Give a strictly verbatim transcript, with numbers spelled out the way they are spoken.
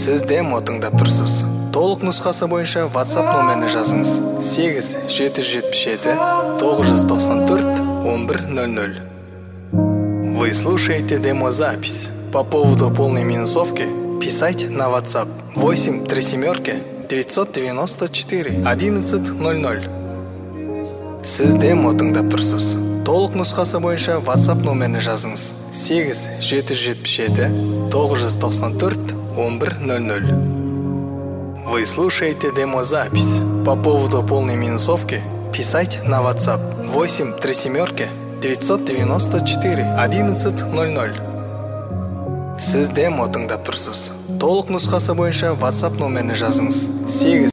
Сіз демо тыңдап тұрсыз. Толық нұсқасы бойынша WhatsApp номеріне жазыңыз. сегіз жеті жүз жетпіс жеті тоғыз жүз тоқсан төрт он бір нөл нөл. Вы слушаете демозапись. По поводу полной минусовки писать на WhatsApp восемь три семерки девятьсот девяносто четыре одиннадцать ноль ноль. Сіз демо тыңдап тұрсыз. Толық нұсқасы бойынша WhatsApp номеріне жазыңыз. сегіз жеті жүз жетпіс жеті тоғыз жүз тоқсан төрт он бір нөл нөл. Вы слушаете демозапись. По поводу полной минусовки писать на WhatsApp восемь три семерки девятьсот девяносто четыре одиннадцать ноль ноль. Сіз демо тыңдап тұрсыз. Толық нұсқасы бойынша WhatsApp номеріне жазыңыз. сегіз